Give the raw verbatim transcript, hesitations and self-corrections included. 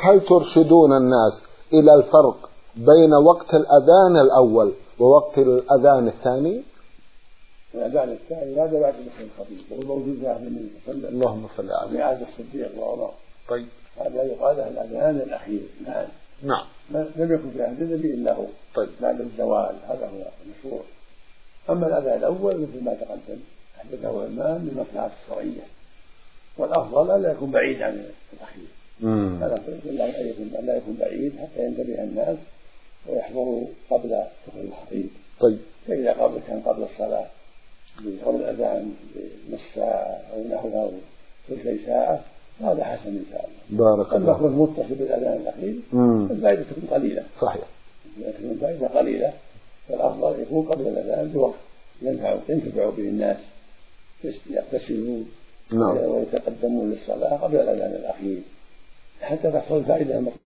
هل ترشدون الناس إلى الفرق بين وقت الأذان الأول ووقت الأذان الثاني؟ الأذان الثاني هذا بعد دخول الخطيب وهو موجود في عهد النبي صلى الله عليه وسلم. اللهم صل على في عهد الصديق وعمر. طيب. هذا يقال له الأذان الأخير. نعم. نعم. لم يكن في عهد النبي إلا هو. طيب. بعد الزوال هذا هو المشهور. أما الأذان الأول مثل ما تقدم أحدثه الإمام للمصلحة الشرعية، والأفضل ألا يكون بعيد عن الأخير. هذا لا يكون بعيد حتى ينتبه الناس ويحضروا قبل دخول الخطيب. طيب. فإذا قبل كان قبل الصلاة قبل الأذان بنص ساعة أو نحوها أو ثلثي ساعة هذا حسن إن شاء الله. بارك الله. أما يكون متصل بالأذان الأخير الفائدة تكون قليلة. صحيح. تكون الفائدة قليلة، فالأفضل يكون قبل الأذان بوقت ينفع ينتفع به الناس يغتسلون ويتقدمون للصلاة قبل الأذان الأخير حتى تحصل الفائدة.